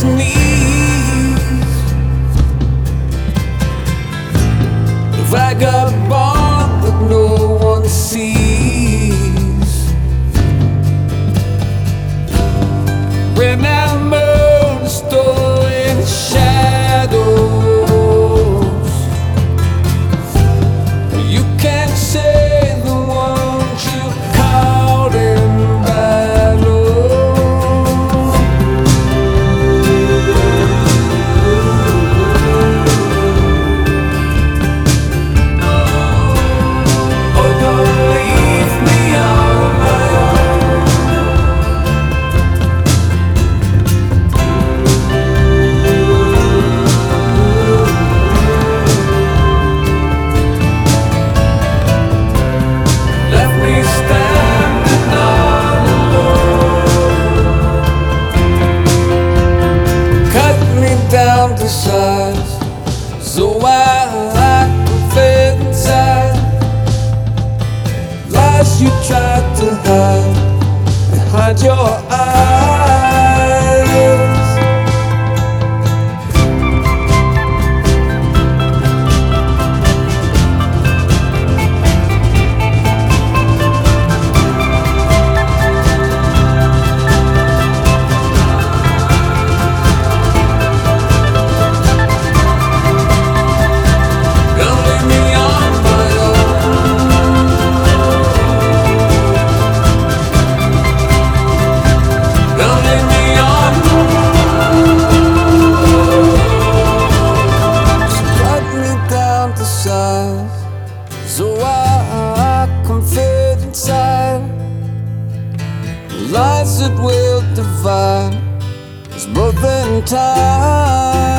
his knees. The vagabond that no one sees. Remember the story in the shadows. You can't say the ones you caught in battle. Oh, don't leave me on my own. Left me standing all alone. Cut me down to size, so I can fit inside. Lies you tried to hide behind your eyes. Don't leave me on my own. Don't leave me on. So cut me down to size, so I can fit inside. Lies that will divide us both in time.